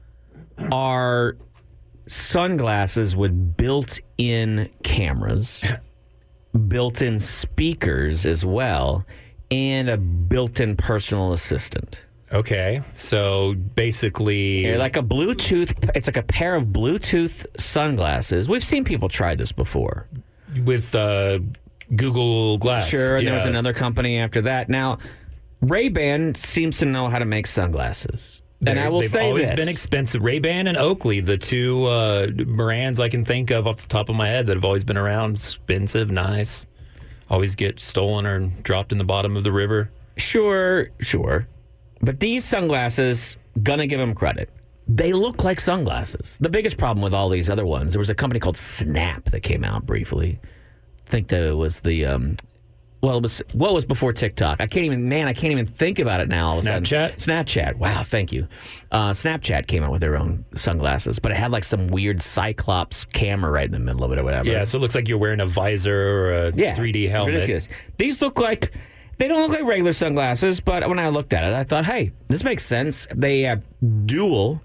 are sunglasses with built-in cameras, built-in speakers as well, and a built-in personal assistant. Okay, so basically... Yeah, like a Bluetooth... It's like a pair of Bluetooth sunglasses. We've seen people try this before. With Google Glass. Sure, and there was another company after that. Now, Ray-Ban seems to know how to make sunglasses. And I will say this. They've always been expensive. Ray-Ban and Oakley, the two brands I can think of off the top of my head that have always been around. Expensive, nice. Always get stolen or dropped in the bottom of the river. Sure. But these sunglasses, gonna give them credit. They look like sunglasses. The biggest problem with all these other ones, there was a company called Snap that came out briefly. I think that it was the... Well, it was what was before TikTok. I can't even think about it now. All of a sudden. Snapchat. Wow, thank you. Snapchat came out with their own sunglasses, but it had like some weird Cyclops camera right in the middle of it or whatever. Yeah, so it looks like you're wearing a visor or a 3D helmet. Ridiculous. These look like, they don't look like regular sunglasses, but when I looked at it, I thought, hey, this makes sense. They have dual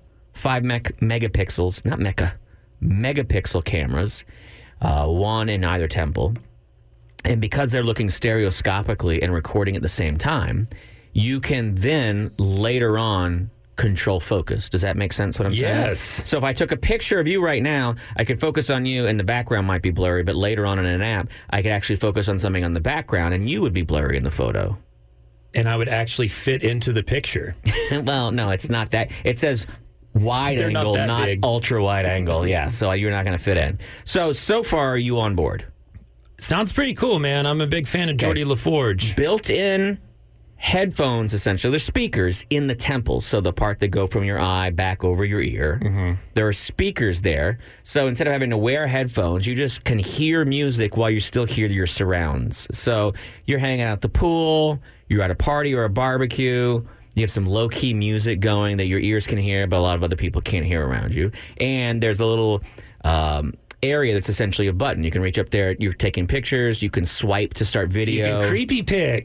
megapixel cameras, one in either temple. And because they're looking stereoscopically and recording at the same time, you can then later on control focus. Does that make sense what I'm saying? Yes. So if I took a picture of you right now, I could focus on you and the background might be blurry, but later on in an app, I could actually focus on something on the background and you would be blurry in the photo. And I would actually fit into the picture. Well, no, it's not that. It says wide angle, not ultra wide angle. Yeah, so you're not going to fit in. So far, are you on board? Sounds pretty cool, man. I'm a big fan of Geordie LaForge. Built-in headphones, essentially. There's speakers in the temples, so the part that go from your eye back over your ear. Mm-hmm. There are speakers there. So instead of having to wear headphones, you just can hear music while you still hear your surrounds. So you're hanging out at the pool, you're at a party or a barbecue, you have some low-key music going that your ears can hear, but a lot of other people can't hear around you. And there's a little... area that's essentially a button. You can reach up there. You're taking pictures. You can swipe to start video. You can creepy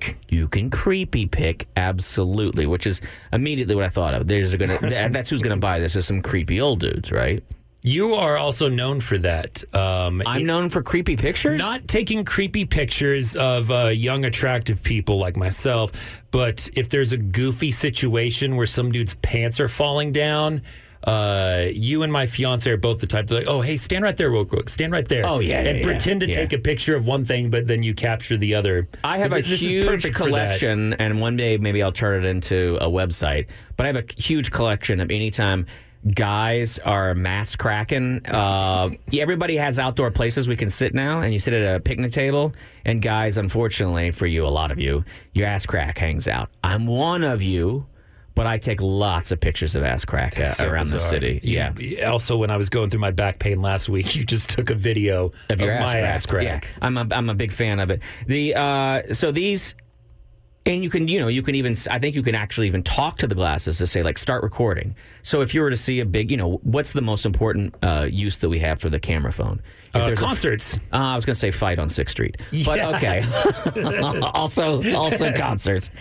pick. Absolutely, which is immediately what I thought of. That's who's gonna buy this. Is some creepy old dudes, right? You are also known for that. I'm known for creepy pictures? Not taking creepy pictures of young, attractive people like myself, but if there's a goofy situation where some dude's pants are falling down, you and my fiance are both the type to like, oh, hey, stand right there real quick. Stand right there. Oh, yeah. And pretend to take a picture of one thing, but then you capture the other. I have a huge collection, and one day maybe I'll turn it into a website, but I have a huge collection of anytime guys are mass cracking. Everybody has outdoor places we can sit now, and you sit at a picnic table, and guys, unfortunately for you, a lot of you, your ass crack hangs out. I'm one of you. But I take lots of pictures of ass crack around the city. Yeah. Also, when I was going through my back pain last week, you just took a video of your my ass crack. Yeah. I'm a big fan of it. So these And you can even, I think you can actually even talk to the glasses to say, like, start recording. So if you were to see a big, what's the most important use that we have for the camera phone? If there's concerts. I was going to say fight on 6th Street. But yeah. Okay. also concerts.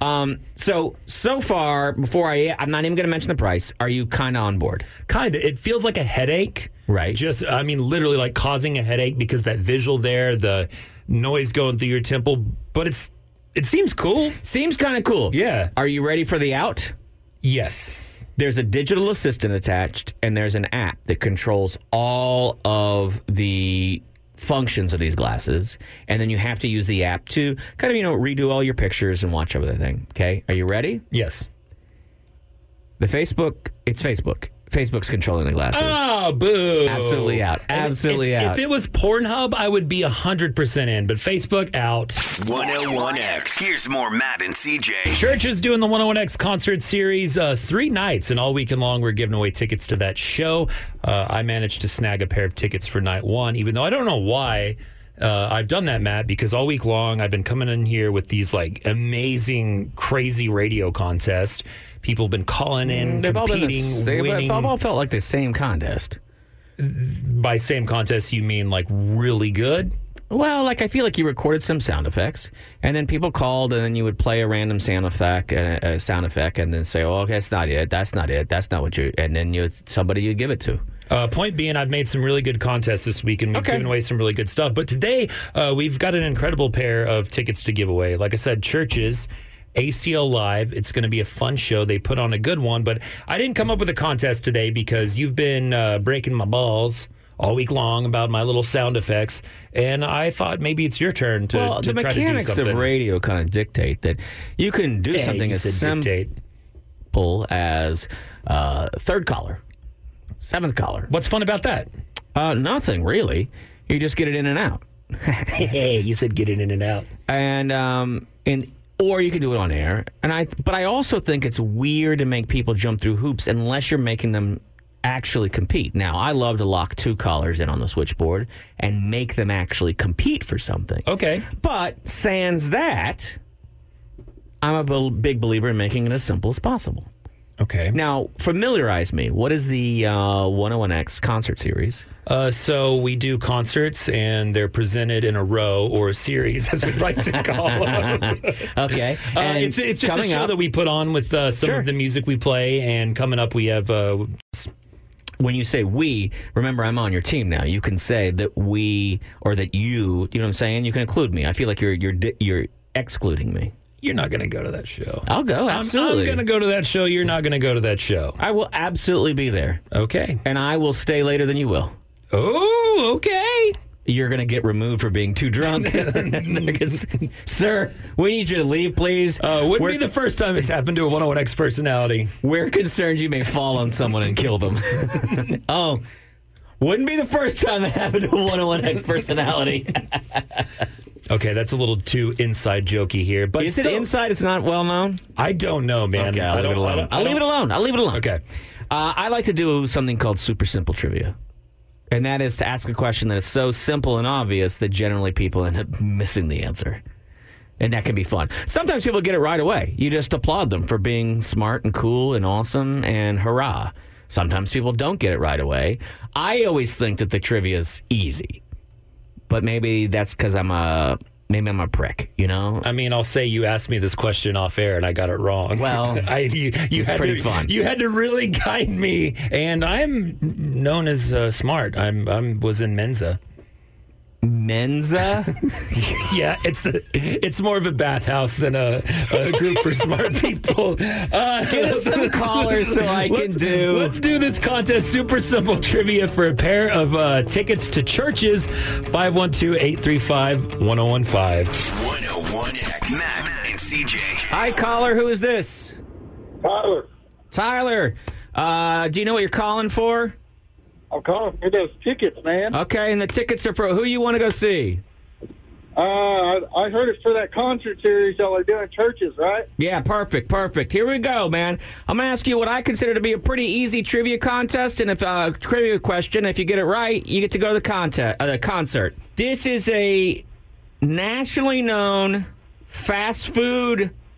So far, I'm not even going to mention the price. Are you kind of on board? Kind of. It feels like a headache. Right. Literally like causing a headache because that visual there, the noise going through your temple, but it seems cool. Seems kind of cool. Yeah. Are you ready for the out? Yes. There's a digital assistant attached, and there's an app that controls all of the functions of these glasses. And then you have to use the app to kind of, redo all your pictures and watch everything. Okay. Are you ready? Yes. It's Facebook. Facebook's controlling the glasses. Oh, boo. Absolutely out. Absolutely out. If it was Pornhub, I would be 100% in, but Facebook out. 101X. Here's more Matt and CJ. Church is doing the 101X concert series 3 nights, and all weekend long we're giving away tickets to that show. I managed to snag a pair of tickets for night 1, even though I don't know why I've done that, Matt, because all week long I've been coming in here with these like amazing, crazy radio contests. People have been calling in, competing, winning. They've all felt like the same contest. By same contest, you mean like really good? Well, like I feel like you recorded some sound effects, and then people called, and then you would play a random sound effect, and then say, "Oh, okay, that's not it. That's not it. That's not what you." And then somebody you'd give it to. Point being, I've made some really good contests this week, and we've given away some really good stuff. But today, we've got an incredible pair of tickets to give away. Like I said, Churches. ACL Live. It's going to be a fun show. They put on a good one, but I didn't come up with a contest today because you've been breaking my balls all week long about my little sound effects, and I thought maybe it's your turn to try to do something. The mechanics of radio kind of dictate that you can do something as simple as third caller, seventh caller. What's fun about that? Nothing, really. You just get it in and out. Hey, you said get it in and out. Or you can do it on air. But I also think it's weird to make people jump through hoops unless you're making them actually compete. Now, I love to lock 2 callers in on the switchboard and make them actually compete for something. Okay. But sans that, I'm a big believer in making it as simple as possible. Okay. Now, familiarize me. What is the 101X concert series? So we do concerts, and they're presented in a row or a series, as we'd like to call them. Okay. It's just a show that we put on with some of the music we play, and coming up we have... when you say we, remember I'm on your team now. You can say that we or that you know what I'm saying? You can include me. I feel like you're excluding me. You're not going to go to that show. I'll go, absolutely. I'm going to go to that show. You're not going to go to that show. I will absolutely be there. Okay. And I will stay later than you will. Oh, okay. You're going to get removed for being too drunk. Sir, we need you to leave, please. Wouldn't be the first time it's happened to a 101X personality. We're concerned you may fall on someone and kill them. Oh, wouldn't be the first time it happened to a 101X personality. Okay, that's a little too inside jokey here. But is it inside? It's not well known? I don't know, man. Okay, I'll leave it alone. I'll leave it alone. Okay. I like to do something called super simple trivia. And that is to ask a question that is so simple and obvious that generally people end up missing the answer. And that can be fun. Sometimes people get it right away. You just applaud them for being smart and cool and awesome and hurrah. Sometimes people don't get it right away. I always think that the trivia is easy. But maybe that's because I'm a prick, you know? I mean, I'll say you asked me this question off air and I got it wrong. Well, it's pretty fun. You had to really guide me, and I'm known as smart. I was in Mensa. Mensa? Yeah, it's more of a bathhouse than a group for smart people. Get us some callers so Let's do this contest. Super simple trivia for a pair of tickets to Churches. 512-835-1015. 101X. Matt and CJ. Hi, caller. Who is this? Tyler. Do you know what you're calling for? I'm calling for those tickets, man. Okay, and the tickets are for who you want to go see? I heard it's for that concert series y'all are doing, Churches, right? Yeah, perfect. Here we go, man. I'm going to ask you what I consider to be a pretty easy trivia contest, and if trivia question, if you get it right, you get to go to the concert. This is a nationally known fast food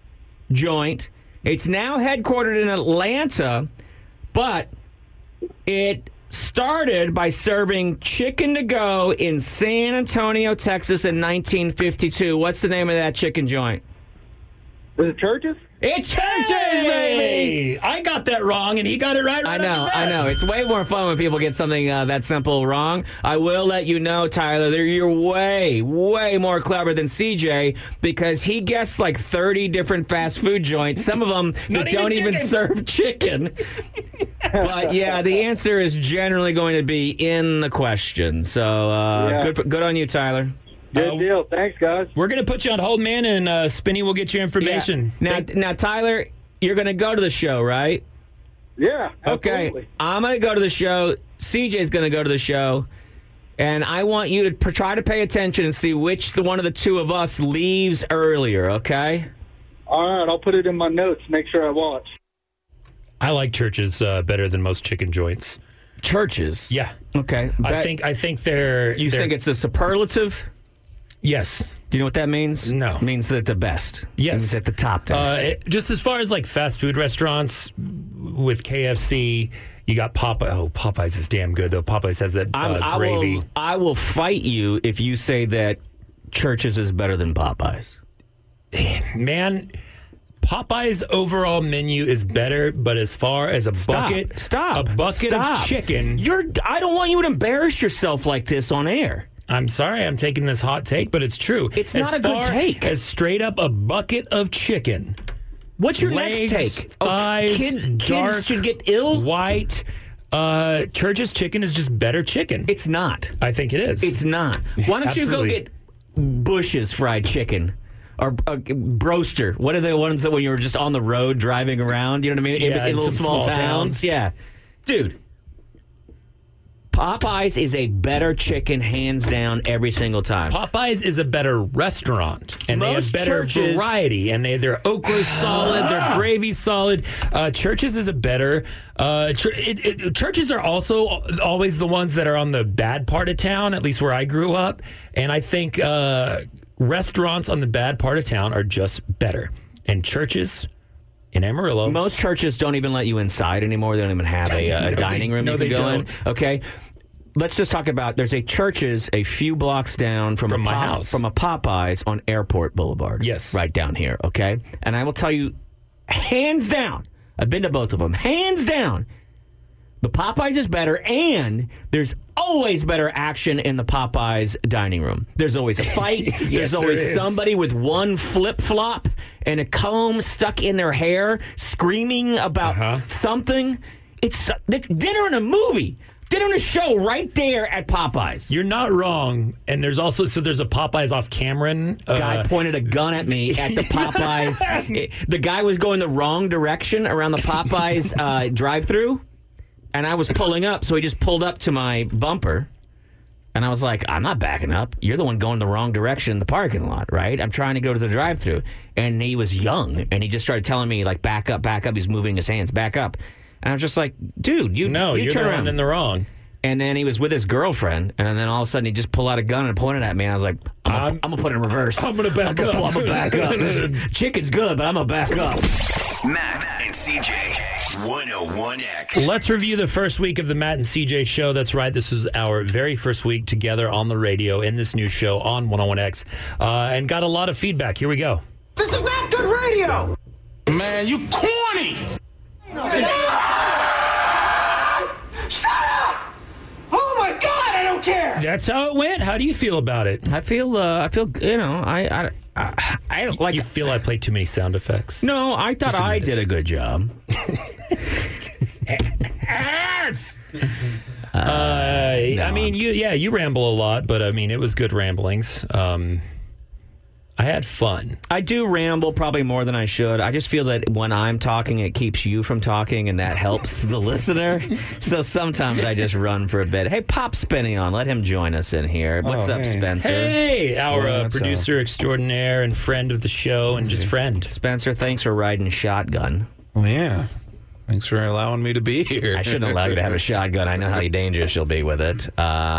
joint. It's now headquartered in Atlanta, but it started by serving chicken to go in San Antonio, Texas in 1952. What's the name of that chicken joint? Is it Church's? It's Church's, baby! I got that wrong, and he got it right. I know. It's way more fun when people get something that simple wrong. I will let you know, Tyler, that you're way, way more clever than CJ because he guessed like 30 different fast food joints, some of them that don't even serve chicken. But, yeah, the answer is generally going to be in the question. So good on you, Tyler. Good deal. Thanks, guys. We're going to put you on hold, man, and Spinny will get your information. Yeah. Now, Tyler, you're going to go to the show, right? Yeah, absolutely. Okay. I'm going to go to the show. CJ's going to go to the show. And I want you to try to pay attention and see which one of the two of us leaves earlier, okay? All right. I'll put it in my notes. Make sure I watch. I like Church's better than most chicken joints. Church's? Yeah. Okay. I think they're... You think it's a superlative? Yes. Do you know what that means? No. It means that the best. Yes. It means at the top there. Just as far as like fast food restaurants with KFC, you got Popeye. Oh, Popeyes is damn good, though. Popeyes has that gravy. I will fight you if you say that Church's is better than Popeyes. Man, Popeye's overall menu is better, but as far as a bucket of chicken... I don't want you to embarrass yourself like this on air. I'm sorry I'm taking this hot take, but it's true. It's not a good take. As straight up a bucket of chicken. What's your next take? Thighs, kids should get ill? White. Church's chicken is just better chicken. It's not. I think it is. It's not. Why don't you go get Bush's fried chicken? Or Broaster. What are the ones that when you were just on the road driving around, you know what I mean? Yeah, in little small towns. Yeah. Dude. Popeyes is a better chicken, hands down, every single time. Popeyes is a better restaurant, and they have better variety, and their okra's solid, their gravy's solid. Church's is a better... Church's are also always the ones that are on the bad part of town, at least where I grew up, and I think restaurants on the bad part of town are just better. And Church's... in Amarillo. Most churches don't even let you inside anymore. They don't even have a dining room you can go in. Okay. Let's just talk about, there's a Church's a few blocks down from my house. From a Popeyes on Airport Boulevard. Yes. Right down here, okay? And I will tell you, hands down, I've been to both of them, hands down, the Popeyes is better, and there's always better action in the Popeyes dining room. There's always a fight. There's always somebody with one flip-flop and a comb stuck in their hair screaming about something. It's dinner and a movie. Dinner and a show right there at Popeyes. You're not wrong. And there's also, there's a Popeyes off Cameron. Guy pointed a gun at me at the Popeyes. The guy was going the wrong direction around the Popeyes drive-thru. And I was pulling up, so he just pulled up to my bumper. And I was like, I'm not backing up. You're the one going the wrong direction in the parking lot, right? I'm trying to go to the drive-thru. And he was young, and he just started telling me, like, back up, back up. He's moving his hands, back up. And I was just like, dude, you're turn around in the wrong. And then he was with his girlfriend, and then all of a sudden he just pulled out a gun and pointed at me. And I was like, I'm going to put it in reverse. I'm going to back up. I'm going to back up. Chicken's good, but I'm going to back up. Matt and CJ, 101X. Let's review the first week of the Matt and CJ show. That's right. This is our very first week together on the radio in this new show on 101X. And got a lot of feedback. Here we go. This is not good radio. Man, you corny. Shut up! Oh my God, I don't care. That's how it went. How do you feel about it? I feel, you know, I don't like. You feel I played too many sound effects? No, I thought I did a good job. Yes. I mean, you ramble a lot, but I mean, it was good ramblings. I had fun. I do ramble probably more than I should. I just feel that when I'm talking, it keeps you from talking, and that helps the listener. So sometimes I just run for a bit. Hey, pop Spinny on. Let him join us in here. What's up, Spencer? Hey, our producer extraordinaire and friend of the show, and just friend. Spencer, thanks for riding shotgun. Oh, yeah. Thanks for allowing me to be here. I shouldn't allow you to have a shotgun. I know how dangerous you'll be with it.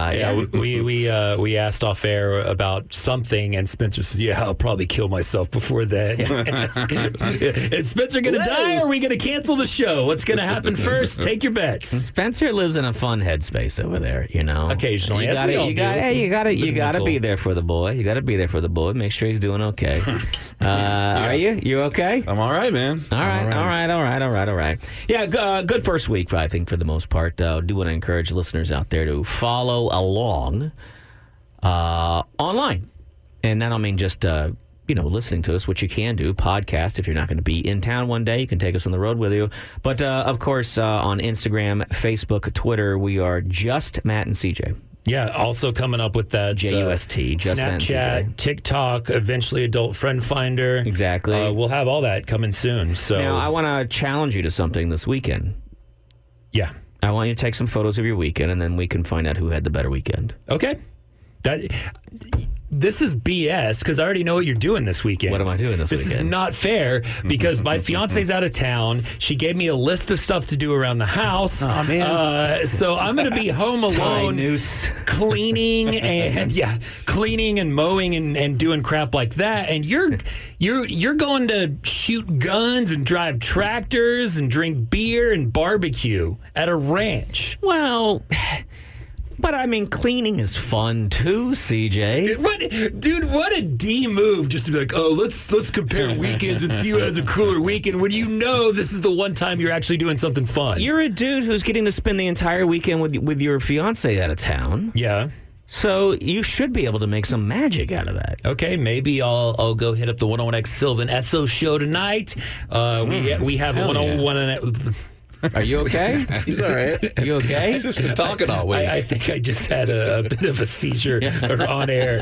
We asked off air about something, and Spencer says, "Yeah, I'll probably kill myself before that." Is Spencer going to die, or are we going to cancel the show? What's going to happen first? Take your bets. Spencer lives in a fun headspace over there. Occasionally, you gotta be there for the boy. You gotta be there for the boy. Make sure he's doing okay. Are you? You okay? I'm all right, man. All right. Yeah, good first week, I think, for the most part. Do want to encourage listeners out there to follow along online. And I don't mean just, listening to us, which you can do, podcast. If you're not going to be in town one day, you can take us on the road with you. But, of course, on Instagram, Facebook, Twitter, we are just Matt and CJ. Yeah, also coming up with that JUST, just Snapchat, TikTok, eventually Adult Friend Finder. Exactly. We'll have all that coming soon. So now I want to challenge you to something this weekend. Yeah. I want you to take some photos of your weekend, and then we can find out who had the better weekend. Okay. This is BS because I already know what you're doing this weekend. What am I doing this weekend? This is not fair because my fiance's out of town. She gave me a list of stuff to do around the house. Oh, man. So I'm going to be home alone cleaning and mowing and doing crap like that. And you're going to shoot guns and drive tractors and drink beer and barbecue at a ranch. Well, but I mean, cleaning is fun too, CJ. What a D move just to be like, oh, let's compare weekends and see who has a cooler weekend when you know this is the one time you're actually doing something fun. You're a dude who's getting to spend the entire weekend with your fiance out of town. Yeah. So you should be able to make some magic out of that. Okay, maybe I'll go hit up the 101X Sylvan Esso show tonight. We have a 101. Are you okay? He's all right. You okay? He's just been talking all week. I think I just had a bit of a seizure on air.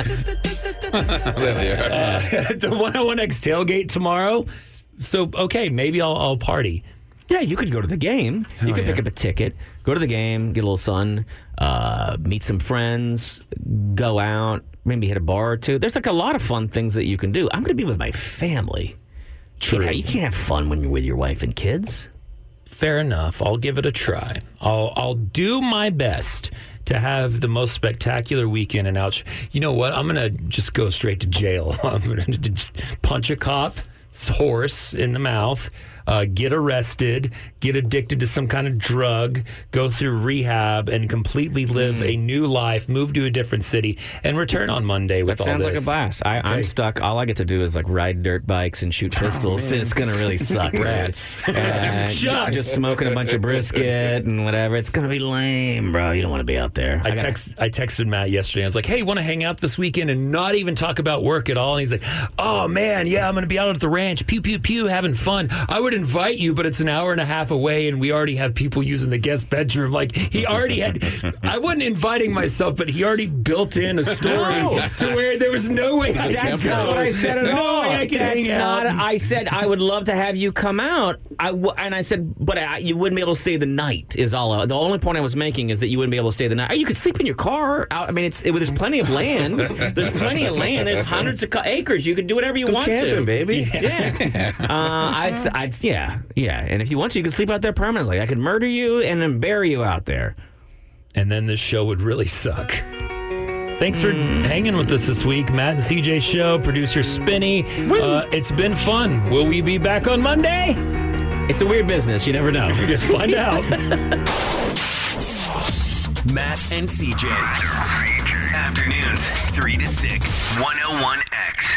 The 101X tailgate tomorrow. So, okay, maybe I'll party. Yeah, you could go to the game. You could pick up a ticket, go to the game, get a little sun, meet some friends, go out, maybe hit a bar or two. There's like a lot of fun things that you can do. I'm going to be with my family. True. You can't have fun when you're with your wife and kids. Fair enough. I'll give it a try. I'll do my best to have the most spectacular weekend and out. You know what? I'm going to just go straight to jail. I'm going to just punch a cop's horse in the mouth, get arrested, get addicted to some kind of drug, go through rehab, and completely live a new life, move to a different city, and return on Monday with all this. That sounds like a blast. I'm stuck. All I get to do is like ride dirt bikes and shoot pistols. It's going to really suck. Rats. Just smoking a bunch of brisket and whatever. It's going to be lame, bro. You don't want to be out there. I texted Matt yesterday. I was like, hey, want to hang out this weekend and not even talk about work at all? And he's like, oh, man, yeah, I'm going to be out at the ranch. Pew, pew, pew, having fun. I would invite you, but it's an hour and a half away, and we already have people using the guest bedroom. Like, he already had... I wasn't inviting myself, but he already built in a story to where there was no way... That's not what I said at all. I said I would love to have you come out, and I said, but you wouldn't be able to stay the night, is all. The only point I was making is that you wouldn't be able to stay the night. You could sleep in your car. I mean, there's plenty of land. There's plenty of land. There's hundreds of acres. You could do whatever you want camping, to. Baby. Yeah. And if you want to, you can sleep out there permanently. I could murder you and then bury you out there. And then this show would really suck. Thanks for hanging with us this week. Matt and CJ show, producer Spinny. It's been fun. Will we be back on Monday? It's a weird business. You never know. Just find out. Matt and CJ. Afternoons, 3 to 6, 101X.